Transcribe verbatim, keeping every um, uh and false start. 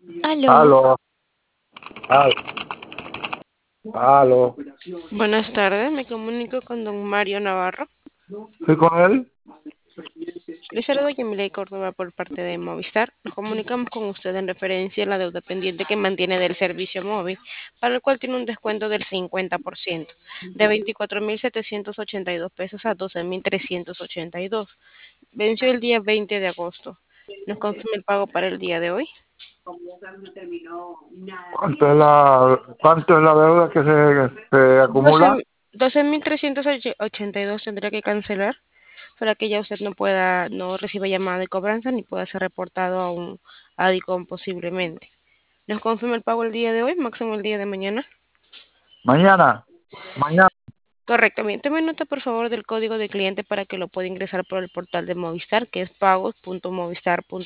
Aló, Aló, al- aló. buenas tardes, me comunico con don Mario Navarro. ¿Estoy con él? Le saludo Yamilei Córdoba por parte de Movistar. Nos comunicamos con usted en referencia a la deuda pendiente que mantiene del servicio móvil, para el cual tiene un descuento del cincuenta por ciento, de veinticuatro mil setecientos ochenta y dos pesos a doce mil trescientos ochenta y dos. Venció el día veinte de agosto. ¿Nos confirma el pago para el día de hoy? ¿Cuánto es la, cuánto es la deuda que se, se acumula? doce mil trescientos ochenta y dos tendría que cancelar para que ya usted no pueda, no reciba llamada de cobranza ni pueda ser reportado a un ADICOM posiblemente. ¿Nos confirma el pago el día de hoy, máximo el día de mañana? Mañana, mañana. Correcto, bien. Tome nota por favor del código de cliente para que lo pueda ingresar por el portal de Movistar, que es pagos punto movistar punto com.